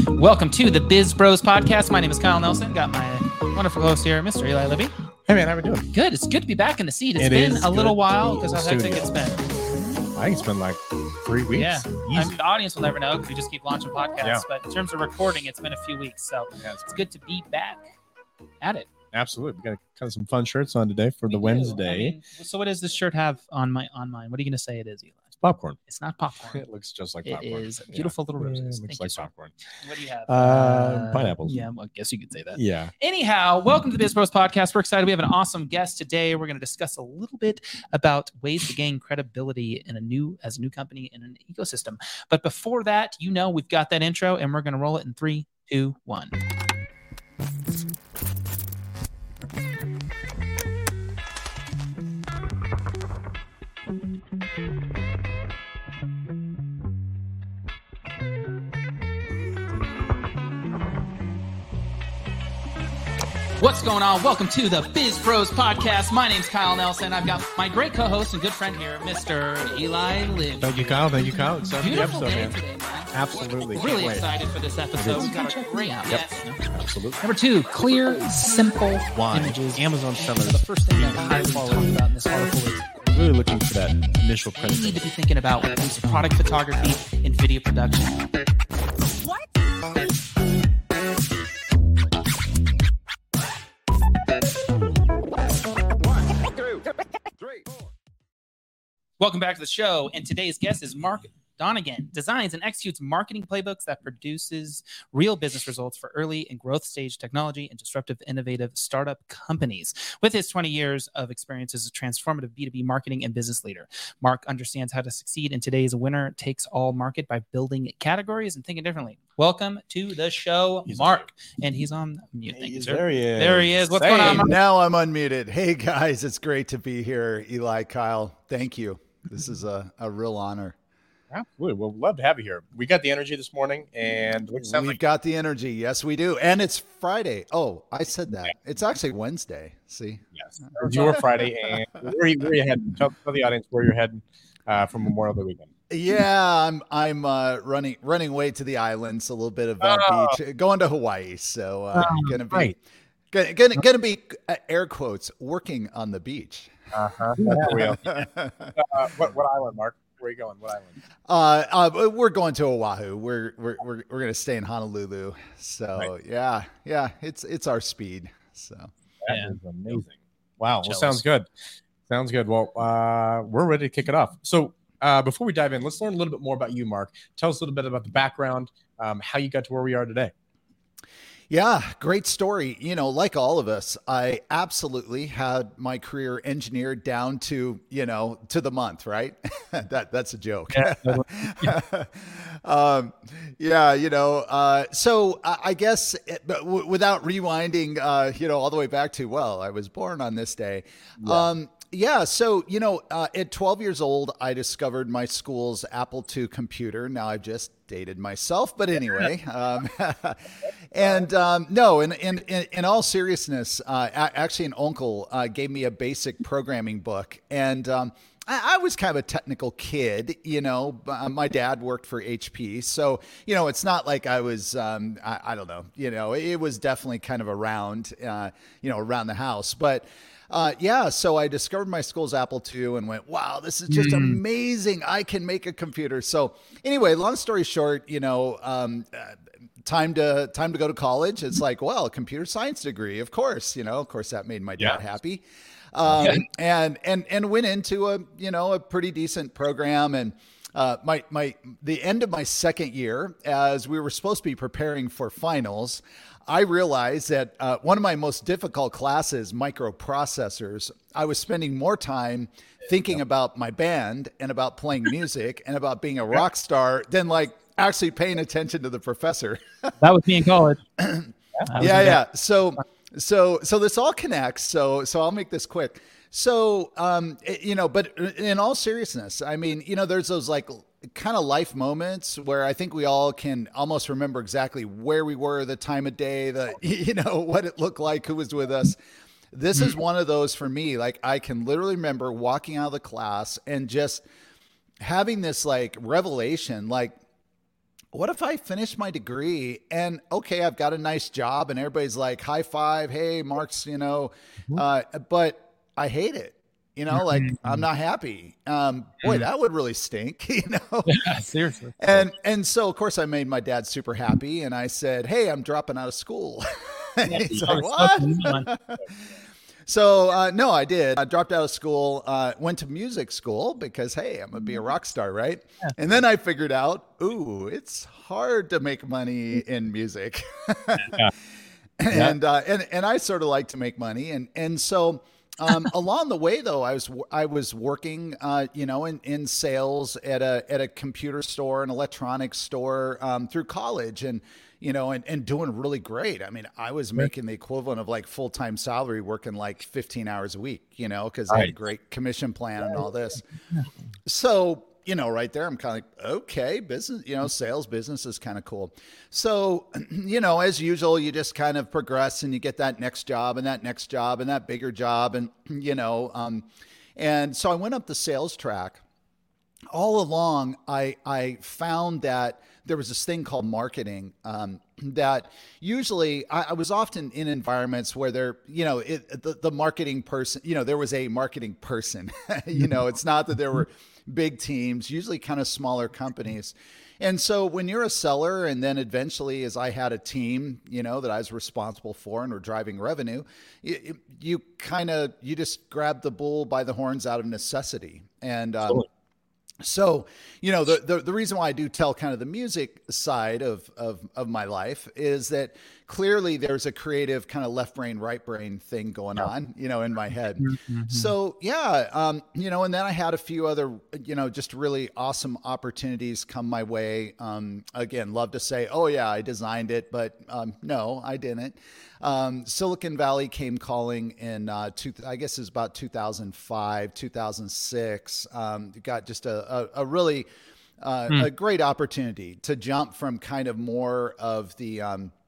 Welcome to the Biz Bros podcast. My name is Kyle Nelson. Got my wonderful host here, Mr. Eli Libby. Hey man, how we doing? Good. It's good to be back in the seat. It's been a little while because how hectic it's been. I think it's been like 3 weeks. Yeah. I mean, the audience will never know because we just keep launching podcasts. Yeah. But in terms of recording, it's been a few weeks. So it's good to be back at it. Absolutely. We got kind of some fun shirts on today for the Wednesday. I mean, so what does this shirt have on mine? What are you going to say it is, Eli? It's popcorn. It's not popcorn. It looks just like popcorn. It is beautiful little roses. It looks Thank like popcorn. What do you have? Pineapples. Yeah, well, I guess you could say that. Yeah. Anyhow, welcome to the Biz Bros podcast. We're excited. We have an awesome guest today. We're going to discuss a little bit about ways to gain credibility in as a new company in an ecosystem. But before that, we've got that intro, and we're going to roll it in 3, 2, 1. What's going on? Welcome to the Biz Bros podcast. My name's Kyle Nelson. I've got my great co-host and good friend here, Mr. Eli Libby. Thank you, Kyle. Excited for the Beautiful episode, day man. today, man. Absolutely. Really Can't wait. excited for this episode. We've got a great Absolutely. Number 2, clear, simple images. Amazon Summer. The first thing that we highly talk about in this article is Really looking for that initial you need credibility. to be thinking about when it comes to product photography and video production. Welcome back to the show, and today's guest is Mark Donegan. Designs and executes marketing playbooks that produces real business results for early and growth stage technology and disruptive, innovative startup companies. With his 20 years of experience as a transformative B2B marketing and business leader, Mark understands how to succeed in today's winner-takes-all market by building categories and thinking differently. Welcome to the show, Mark. And he's on mute. Thank you, sir. There he is. There he is. What's going on, Mark? Now I'm unmuted. Hey, guys, it's great to be here. Eli, Kyle, thank you. This is a real honor. Absolutely. We'll love to have you here. We got the energy this morning, and We've got the energy. Yes, we do. And it's Friday. Oh, I said that. It's actually Wednesday. See? Yes. It's your Friday, and where are you heading? Tell the audience where you're heading for Memorial Day weekend. Yeah, I'm running way to the islands, a little bit of beach, going to Hawaii. So gonna be air quotes working on the beach. What island, Mark? Where are you going? What island? We're going to Oahu. We're gonna stay in Honolulu. So yeah, it's our speed. So That is amazing. Wow. Jealous. Well, sounds good. Well, we're ready to kick it off. So before we dive in, let's learn a little bit more about you, Mark. Tell us a little bit about the background, how you got to where we are today. Yeah, great story. Like all of us, I absolutely had my career engineered down to, to the month, right? That's a joke. So I guess without rewinding, all the way back to, I was born on this day. So, at 12 years old, I discovered my school's Apple II computer. Now I've just dated myself, but anyway. In all seriousness, actually an uncle gave me a basic programming book, and I was kind of a technical kid, my dad worked for HP. So, it's not like I was, I don't know, it was definitely kind of around, around the house. But so I discovered my school's Apple II and went, wow, this is just amazing. I can make a computer. So anyway, long story short, time to go to college. It's like, well, computer science degree, of course, that made my dad happy. And went into a pretty decent program. And the end of my second year, as we were supposed to be preparing for finals, I realized that one of my most difficult classes, microprocessors, I was spending more time thinking about my band and about playing music and about being a rock star than actually paying attention to the professor. That was me in college. So this all connects. So I'll make this quick. So, but in all seriousness, I mean, there's those kind of life moments where I think we all can almost remember exactly where we were, the time of day, what it looked like, who was with us. This is one of those for me. I can literally remember walking out of the class and just having this revelation, what if I finish my degree and okay, I've got a nice job and everybody's like, high five, hey, Mark's, but I hate it. Like I'm not happy. Boy, that would really stink, Yeah, seriously. And so of course I made my dad super happy and I said, hey, I'm dropping out of school. And he's like, what? So, no, I did. I dropped out of school, went to music school because, hey, I'm going to be a rock star, right? Yeah. And then I figured out, ooh, it's hard to make money in music. Yeah. And I sort of like to make money. And so along the way, though, I was working, in sales at a computer store, an electronics store through college. And doing really great. I mean, I was making the equivalent of like full-time salary working like 15 hours a week, because I had a great commission plan and all this. So, right there, I'm kind of like, okay, business, sales business is kind of cool. So, as usual, you just kind of progress and you get that next job and that next job and that bigger job. And, and so I went up the sales track. All along, I found that there was this thing called marketing that usually I was often in environments where the marketing person, there was a marketing person, it's not that there were big teams, usually kind of smaller companies. And so when you're a seller and then eventually as I had a team, that I was responsible for and were driving revenue, you just grab the bull by the horns out of necessity. And, so, the reason why I do tell kind of the music side of my life is that clearly there's a creative kind of left brain, right brain thing going on, in my head. Mm-hmm. So, and then I had a few other, just really awesome opportunities come my way. Again, love to say, oh yeah, I designed it, but no, I didn't. Silicon Valley came calling in, I guess it was about 2005, 2006. Got just a really a great opportunity to jump from kind of more of the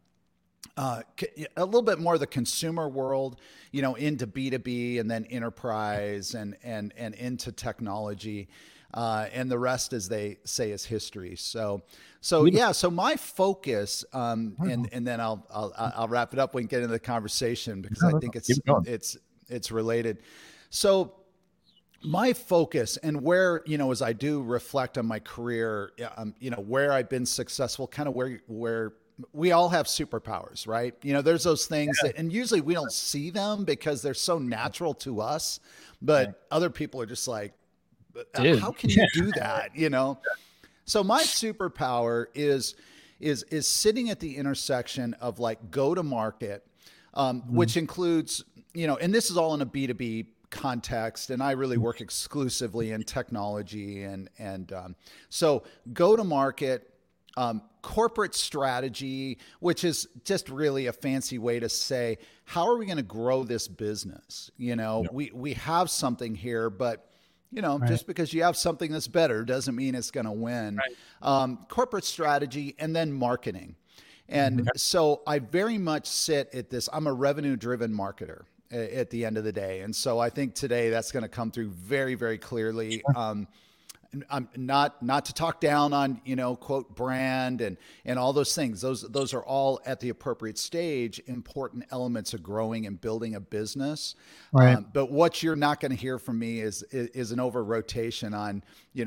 a little bit more of the consumer world, into B2B and then enterprise and into technology. And the rest, as they say, is history. So my focus, and then I'll wrap it up when we get into the conversation because I think it's related. So my focus and where, as I do reflect on my career, where I've been successful, kind of where we all have superpowers, right? There's those things that, and usually we don't see them because they're so natural to us, but other people are just like, dude, how can you do that? So my superpower is sitting at the intersection of like go to market, which includes, and this is all in a B2B context, and I really work exclusively in technology and so go to market, corporate strategy, which is just really a fancy way to say, how are we going to grow this business? We have something here, but just because you have something that's better doesn't mean it's going to win. Right. Corporate strategy and then marketing. And so I very much sit at this. I'm a revenue-driven marketer at the end of the day. And so I think today that's going to come through very, very clearly. Sure. I'm not to talk down on, quote, brand and all those things. Those are all at the appropriate stage, important elements of growing and building a business. Right. But what you're not going to hear from me is an over rotation on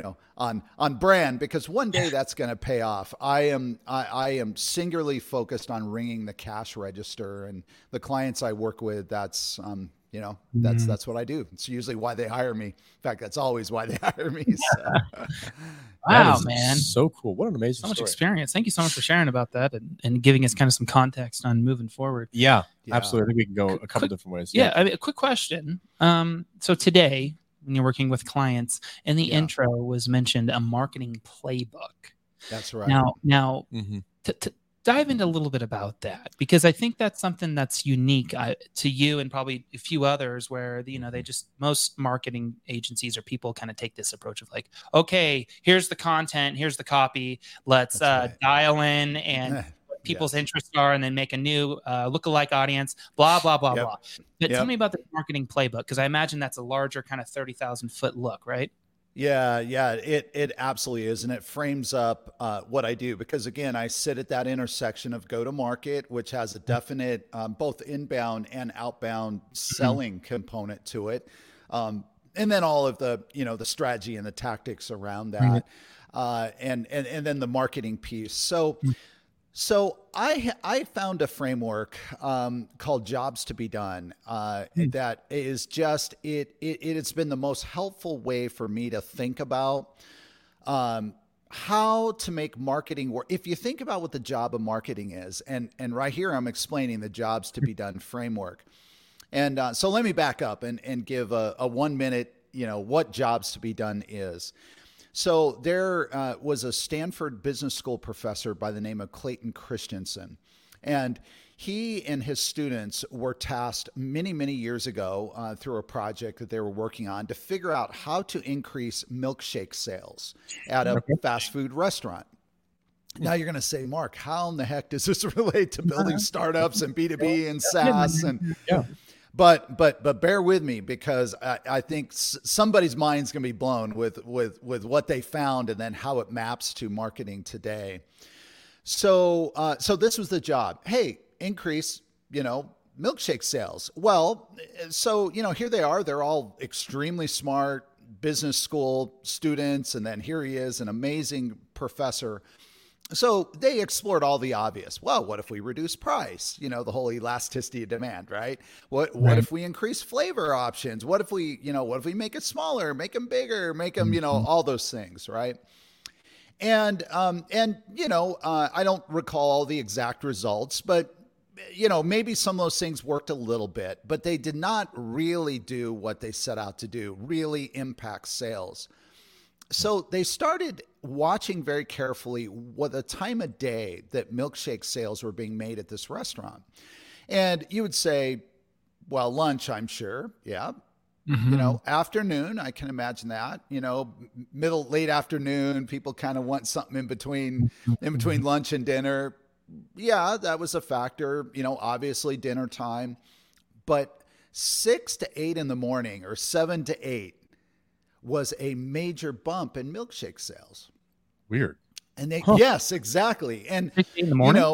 brand, because one day that's going to pay off. I am singularly focused on ringing the cash register, and the clients I work with, that's that's what I do. It's usually why they hire me. In fact, that's always why they hire me. So. Wow, man. So cool. What an amazing story. So much experience. Thank you so much for sharing about that and giving us kind of some context on moving forward. Yeah, absolutely. I think we can go a couple different ways. Yeah. I mean, a quick question. So today, when you're working with clients, in the intro was mentioned a marketing playbook. That's right. Now, to dive into a little bit about that, because I think that's something that's unique to you and probably a few others where, most marketing agencies or people kind of take this approach of like, okay, here's the content, here's the copy. Let's dial in and what people's interests are and then make a new lookalike audience, blah, blah, blah, blah. But tell me about the marketing playbook, because I imagine that's a larger kind of 30,000 foot look, right? Yeah, yeah, it absolutely is, and it frames up what I do because again, I sit at that intersection of go to market, which has a definite both inbound and outbound selling component to it, and then all of the the strategy and the tactics around that, and then the marketing piece. So I found a framework called Jobs to Be Done that is just it's been the most helpful way for me to think about how to make marketing work. If you think about what the job of marketing is, and right here I'm explaining the Jobs to Be Done framework. And so let me back up and give a 1 minute what Jobs to Be Done is. So there was a Stanford Business School professor by the name of Clayton Christensen. And he and his students were tasked many, many years ago through a project that they were working on to figure out how to increase milkshake sales at a fast food restaurant. Now you're going to say, Mark, how in the heck does this relate to building startups and B2B and SaaS? And But bear with me because I think somebody's mind's going to be blown with what they found and then how it maps to marketing today. So this was the job. Hey, increase, milkshake sales. Well, so, here they are. They're all extremely smart business school students. And then here he is, an amazing professor. So they explored all the obvious. Well, what if we reduce price? The whole elasticity of demand, right? What if we increase flavor options? What if we make it smaller, make them bigger, make them, all those things, right? And I don't recall all the exact results, but maybe some of those things worked a little bit, but they did not really do what they set out to do, really impact sales. So they started watching very carefully what the time of day that milkshake sales were being made at this restaurant. And you would say, well, lunch, I'm sure. Yeah. Afternoon, I can imagine that, late afternoon, people kind of want something in between lunch and dinner. Yeah, that was a factor, obviously dinner time, but 6 to 8 in the morning or 7 to 8 was a major bump in milkshake sales. Weird. And yes, exactly. And in the morning?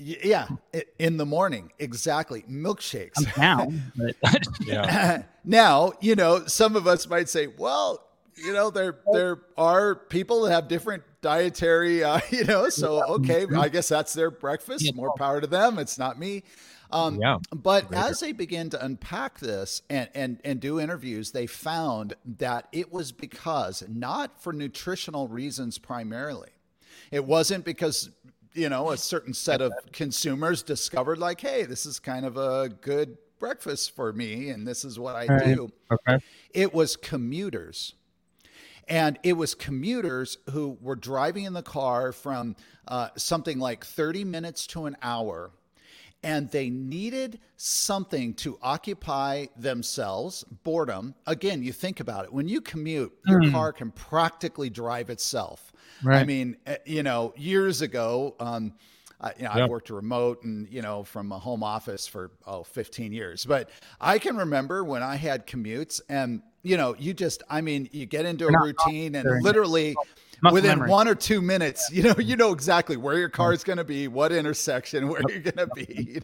In the morning, exactly. Milkshakes. I'm down, but Yeah. Now, some of us might say, well, there are people that have different dietary, so okay, I guess that's their breakfast. More power to them. It's not me. But as they began to unpack this and do interviews, they found that it was because not for nutritional reasons primarily. It wasn't because, a certain set of consumers discovered like, hey, this is kind of a good breakfast for me and this is what I do. Okay. It was commuters. And it was commuters who were driving in the car from something like 30 minutes to an hour. And they needed something to occupy themselves, boredom. Again, you think about it. When you commute, your car can practically drive itself. Right. I mean, years ago, I've worked remote and, from a home office for 15 years. But I can remember when I had commutes and, you get into a routine and literally within 1 or 2 minutes, you know exactly where your car is going to be, what intersection, where you're going to be,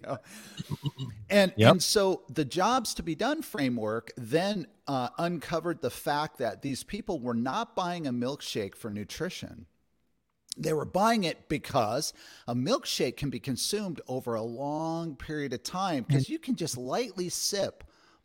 And so the Jobs to Be Done framework then uncovered the fact that these people were not buying a milkshake for nutrition. They were buying it because a milkshake can be consumed over a long period of time because you can just lightly sip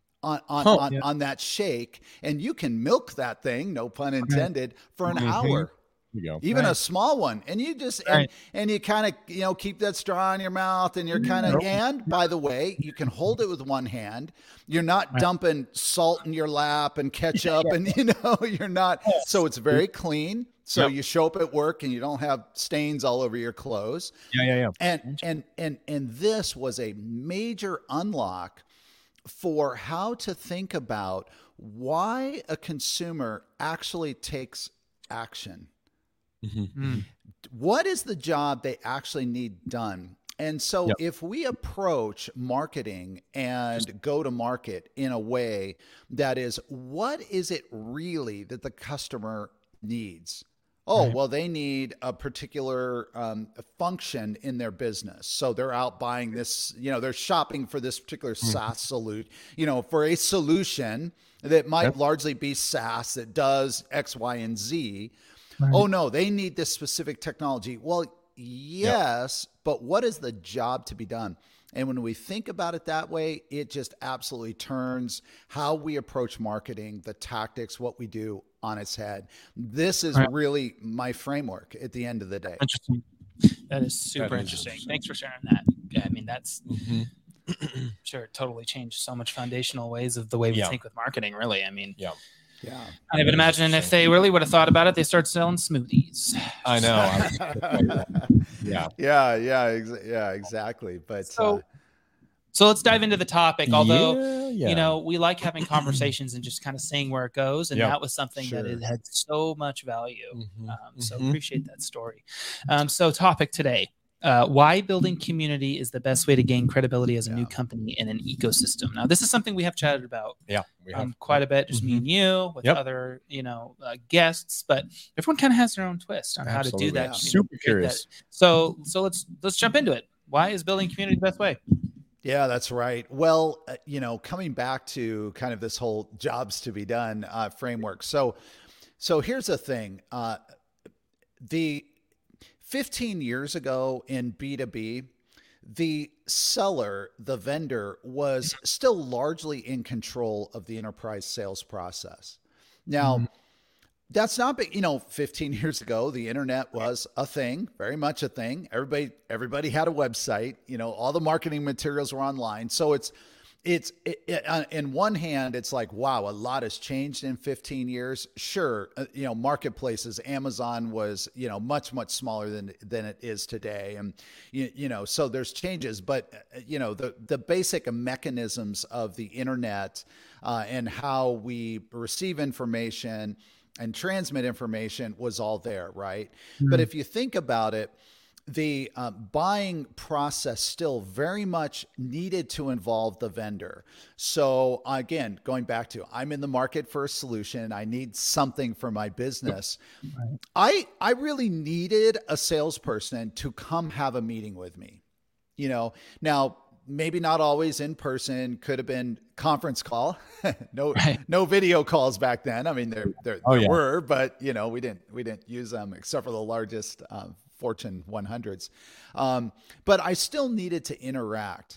on that shake and you can milk that thing, no pun intended, for an hour. Even a small one. And you just, and you kind of, keep that straw in your mouth and you're kind of, and by the way, you can hold it with one hand. You're not dumping salt in your lap and ketchup and, you're not, so it's very clean. So you show up at work and you don't have stains all over your clothes. And this was a major unlock for how to think about why a consumer actually takes action. What is the job they actually need done? And so Yep. if we approach marketing and go to market in a way that is, what is it really that the customer needs? Oh, Right. well, they need a particular function in their business. So they're out buying this, they're shopping for this particular SaaS solution, for a solution that might Yep. largely be SaaS that does X, Y, and Z. Right. Oh, no, they need this specific technology. Well, yes, but what is the job to be done? And when we think about it that way, it just absolutely turns how we approach marketing, the tactics, what we do on its head. This is Right. really my framework at the end of the day. Interesting. That is super That is interesting. interesting. Thanks for sharing that. Yeah, I mean, that's Mhm. sure it totally changed so much foundational ways of the way we Yeah. think with marketing, really. I mean, Yeah. Yeah. I would imagine if they really would have thought about it, they start selling smoothies. I know. Yeah. Yeah, exactly. But So let's dive into the topic. Although, Yeah. we like having conversations and just kind of seeing where it goes. And Yep. that was something that Sure. it had so much value. Mhm. So Mhm. appreciate that story. So topic today, why building community is the best way to gain credibility as a new Yeah. company in an ecosystem. Now, this is something we have chatted about Yeah. We have. quite a bit, just me and you with Yep. other, guests, but everyone kind of has their own twist on how to do Absolutely. that. Yeah. Super create curious. that. So let's jump into it. Why is building community the best way? Yeah, that's right. Well, coming back to kind of this whole jobs to be done framework. So here's the thing. The 15 years ago in B2B, the seller, the vendor, was still largely in control of the enterprise sales process. Now, that's not big. 15 years ago, the internet was a thing, very much a thing. Everybody had a website. All the marketing materials were online. So it's in one hand, it's like, wow, a lot has changed in 15 years. Sure, marketplaces, Amazon was much smaller than it is today, and so there's changes. But the basic mechanisms of the internet and how we receive information and transmit information was all there, right? But if you think about it, the buying process still very much needed to involve the vendor. So again, going back to, I'm in the market for a solution. I need something for my business. I really needed a salesperson to come have a meeting with me. Now, maybe not always in person, could have been conference call. No video calls back then. I mean, there were, but we didn't use them except for the largest Fortune 100s. But I still needed to interact.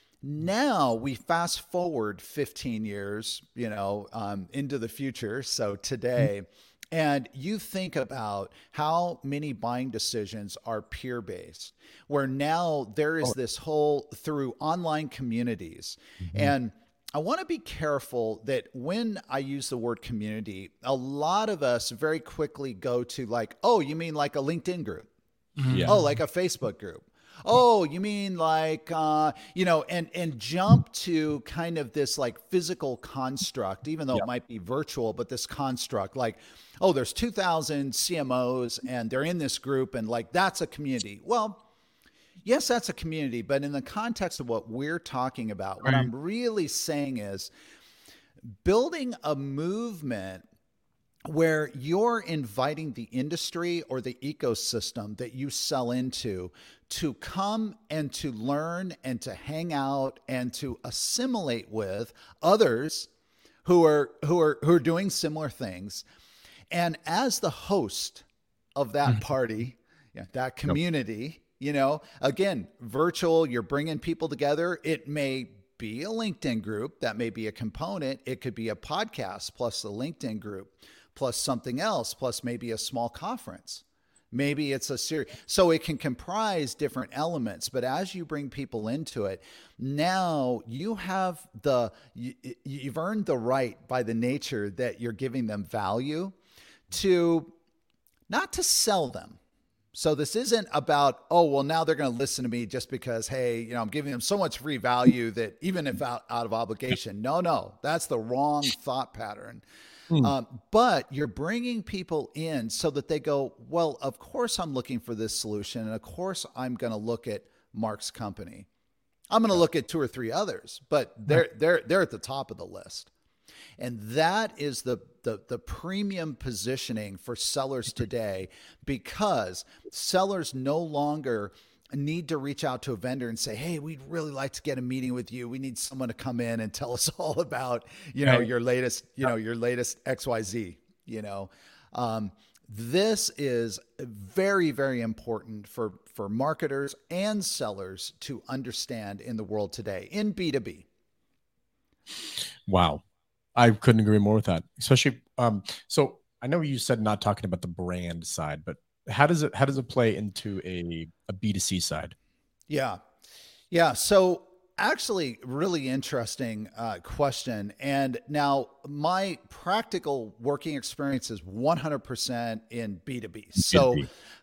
Now we fast forward 15 years, into the future. So today, and you think about how many buying decisions are peer-based, where now there is this whole through online communities. And I want to be careful that when I use the word community, a lot of us very quickly go to like, oh, you mean like a LinkedIn group? Yeah. Oh, like a Facebook group. Oh, you mean like, and jump to kind of this like physical construct, even though it might be virtual, but this construct like, oh, there's 2,000 CMOs and they're in this group and like, that's a community. Well, yes, that's a community, but in the context of what we're talking about, what I'm really saying is building a movement where you're inviting the industry or the ecosystem that you sell into to come and to learn and to hang out and to assimilate with others who are doing similar things. And as the host of that party, that community, again, virtual, you're bringing people together. It may be a LinkedIn group, that may be a component. It could be a podcast plus a LinkedIn group, plus something else, plus maybe a small conference. Maybe it's a series. So it can comprise different elements, but as you bring people into it, now you have you've earned the right by the nature that you're giving them value to not to sell them. So this isn't about, oh, well, now they're going to listen to me just because, hey, I'm giving them so much free value that even if out of obligation. No, that's the wrong thought pattern. But you're bringing people in so that they go, well, of course I'm looking for this solution. And of course I'm going to look at Mark's company. I'm going to look at 2 or 3 others, but they're at the top of the list. And that is the premium positioning for sellers today, because sellers no longer need to reach out to a vendor and say, hey, we'd really like to get a meeting with you. We need someone to come in and tell us all about, your latest, your latest XYZ, this is very, very important for marketers and sellers to understand in the world today in B2B. Wow. I couldn't agree more with that. Especially, so I know you said not talking about the brand side, but how does it play into a B2C side? Yeah. So actually, really interesting question. And now my practical working experience is 100% in B2B. So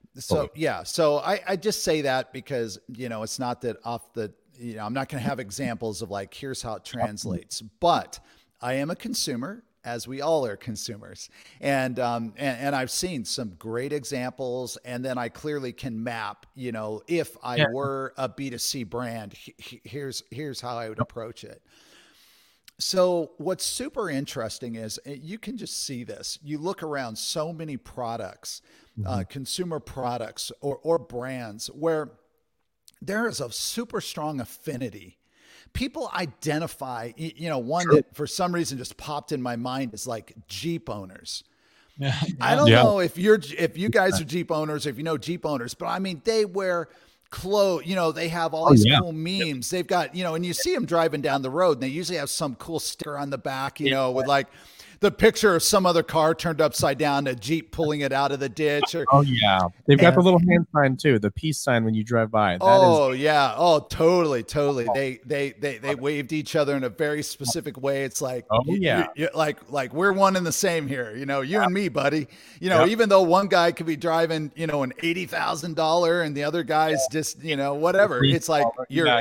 I just say that because, it's not that I'm not going to have examples of like, here's how it translates, but I am a consumer, as we all are consumers. And I've seen some great examples, and then I clearly can map, if I were a B2C brand, here's how I would approach it. So what's super interesting is you can just see this. You look around so many products, consumer products or brands where there is a super strong affinity. People identify, one that for some reason just popped in my mind is like Jeep owners. I don't know if you guys are Jeep owners, or if you know Jeep owners, but I mean, they wear clothes, they have all these cool memes. They've got, and you see them driving down the road, and they usually have some cool sticker on the back, with like the picture of some other car turned upside down, a Jeep pulling it out of the ditch. They've got the little hand sign too, the peace sign when you drive by. Totally. They waved each other in a very specific way. It's like, like we're one and the same here. You and me, buddy. Even though one guy could be driving, an $80,000 and the other guy's just, whatever. It's like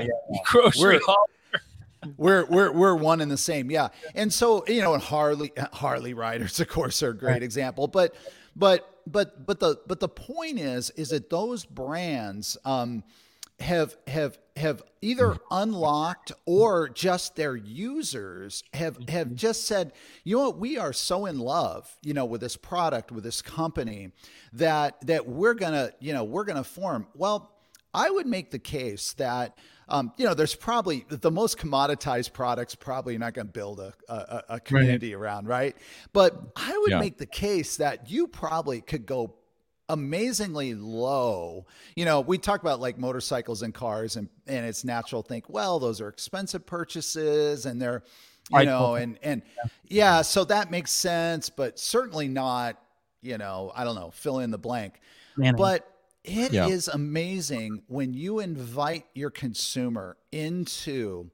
we're one and the same. Yeah. And so, and Harley riders, of course, are a great example, but the point is that those brands, have either unlocked or just their users have just said, we are so in love, with this product, with this company that we're gonna form. Well, I would make the case that, there's probably the most commoditized products probably not going to build a community around, right? But I would make the case that you probably could go amazingly low. We talk about like motorcycles and cars, and it's natural to think, well, those are expensive purchases, and they're, so that makes sense, but certainly not, I don't know, fill in the blank. But it is amazing when you invite your consumer into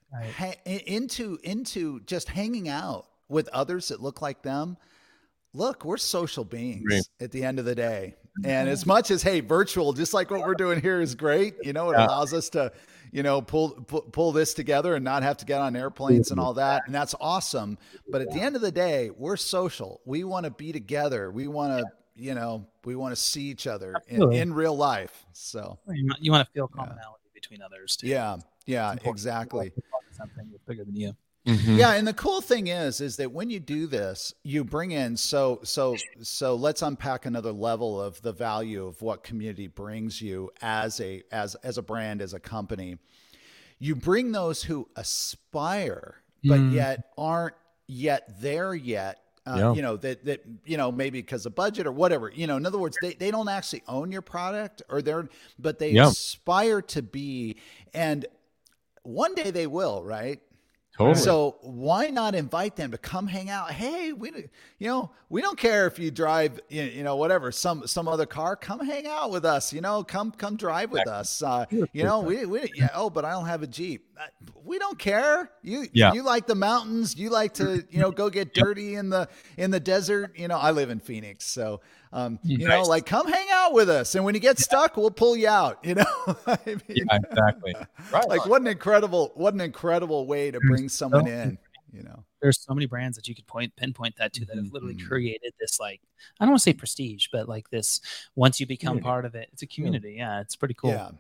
just hanging out with others that look like them. Look, we're social beings at the end of the day. And as much as, hey, virtual, just like what we're doing here is great. It allows us to, pull this together and not have to get on airplanes and all that. And that's awesome. But at the end of the day, we're social. We want to be together. We want to, we want to see each other in real life. So you want to feel commonality between others too. Yeah, exactly. Something bigger than you. Mm-hmm. Yeah, and the cool thing is that when you do this, you bring in so let's unpack another level of the value of what community brings you as a brand, as a company. You bring those who aspire but yet aren't yet there yet. Maybe because of budget or whatever, in other words, they don't actually own your product but they aspire to be, and one day they will, right? Totally. So why not invite them to come hang out? Hey, we don't care if you drive, whatever, some other car, come hang out with us, come drive with us. But I don't have a Jeep. We don't care. You like the mountains. You like to, go get dirty in the desert. I live in Phoenix. So, like come hang out with us. And when you get stuck, we'll pull you out, I mean, exactly. Right. Like what an incredible way to bring someone in, There's so many brands that you could pinpoint that to that have literally created this, like, I don't want to say prestige, but like this, once you become part of it, it's a community. Yeah. It's pretty cool.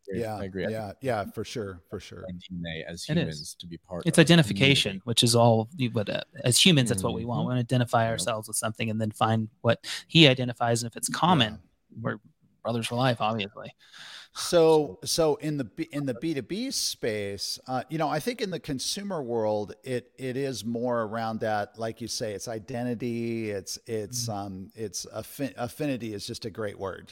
Yeah, I agree. yeah, for sure. DNA as humans to be part. It's identification, which is all. But as humans, that's what we want. We want to identify ourselves with something, and then find what he identifies. And if it's common, we're brothers for life, obviously. So in the B2B space, I think in the consumer world, it is more around that, like you say, it's identity, it's affinity is just a great word.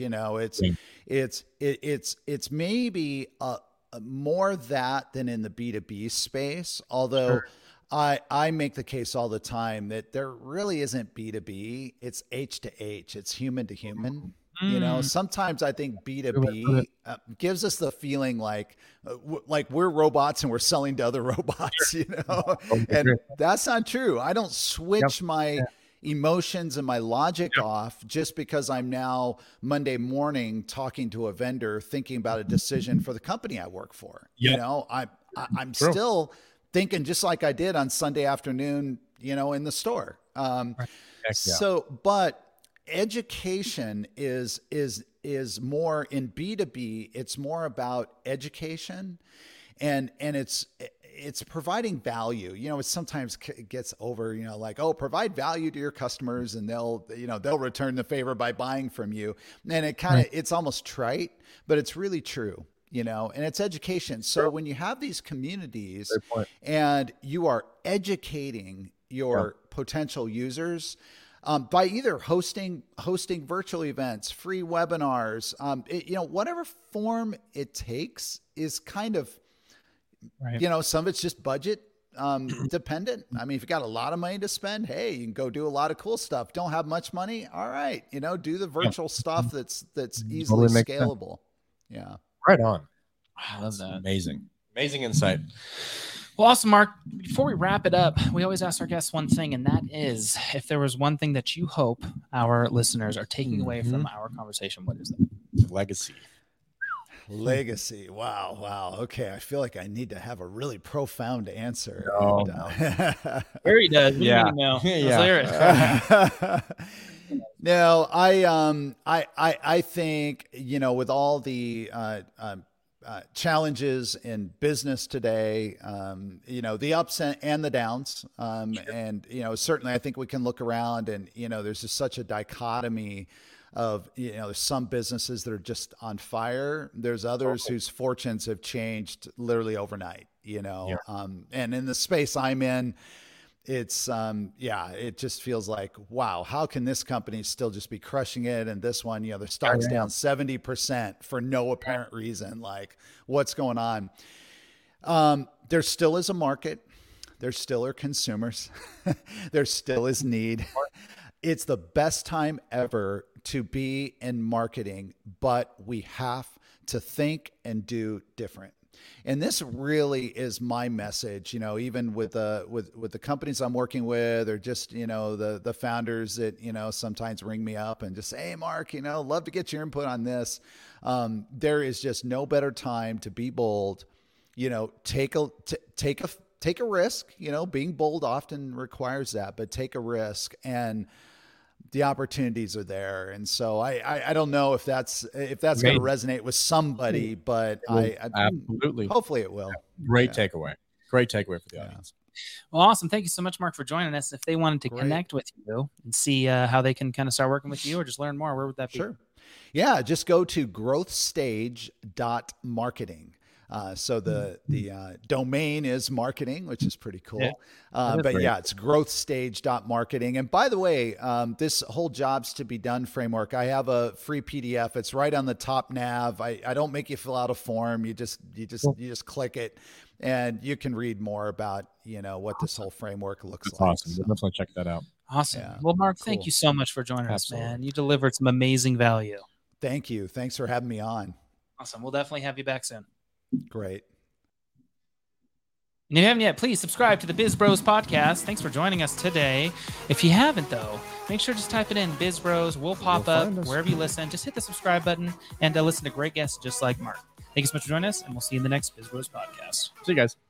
It's maybe more that than in the B2B space, although I make the case all the time that there really isn't B2B, it's H to H, it's human to human. Sometimes I think B2B gives us the feeling like we're robots and we're selling to other robots, and that's not true. I don't switch my emotions and my logic off just because I'm now Monday morning talking to a vendor, thinking about a decision for the company I work for. I'm still thinking just like I did on Sunday afternoon, in the store. But education is more in B2B. It's more about education, and it's providing value. It sometimes gets over, like, oh, provide value to your customers and they'll return the favor by buying from you. And it's almost trite, but it's really true. And it's education. So when you have these communities and you are educating your potential users, by either hosting virtual events, free webinars, whatever form it takes is kind of, some of it's just budget dependent. I mean, if you got a lot of money to spend, hey, you can go do a lot of cool stuff. Don't have much money, all right, do the virtual stuff that's easily scalable. Yeah, right on. I love that. Amazing insight. Well, awesome, Mark. Before we wrap it up, we always ask our guests one thing, and that is, if there was one thing that you hope our listeners are taking away from our conversation, what is that? Legacy. Wow. Okay. I feel like I need to have a really profound answer. No. There he does. Yeah. No, I think, with all the challenges in business today, the ups and the downs. And, certainly I think we can look around and, there's just such a dichotomy of, there's some businesses that are just on fire. There's others whose fortunes have changed literally overnight, and in the space I'm in, it's, it just feels like, wow, how can this company still just be crushing it? And this one, their stock's down 70% for no apparent reason. Like, what's going on? There still is a market. There still are consumers. There still is need. It's the best time ever to be in marketing, but we have to think and do different. And this really is my message, even with the companies I'm working with, or just, the founders that, sometimes ring me up and just say, hey, Mark, love to get your input on this. There is just no better time to be bold, take a risk, being bold often requires that, but take a risk, and the opportunities are there. And so I don't know if that's going to resonate with somebody, but absolutely, hopefully it will. Great takeaway for the audience. Well, awesome. Thank you so much, Mark, for joining us. If they wanted to connect with you and see how they can kind of start working with you or just learn more, where would that be? Sure. Yeah. Just go to growthstage.marketing. So the domain is marketing, which is pretty cool. It's growthstage.marketing. And by the way, this whole jobs to be done framework, I have a free PDF. It's right on the top nav. I don't make you fill out a form. You just click it, and you can read more about, what this whole framework looks like. Awesome. So. Definitely check that out. Awesome. Yeah. Well, Mark, thank you so much for joining us, man. You delivered some amazing value. Thank you. Thanks for having me on. Awesome. We'll definitely have you back soon. Great. And if you haven't yet, please subscribe to the Biz Bros podcast. Thanks for joining us today. If you haven't, though, make sure to just type it in, Biz Bros. We'll pop up wherever you listen. Just hit the subscribe button and listen to great guests just like Mark. Thank you so much for joining us, and we'll see you in the next Biz Bros podcast. See you guys.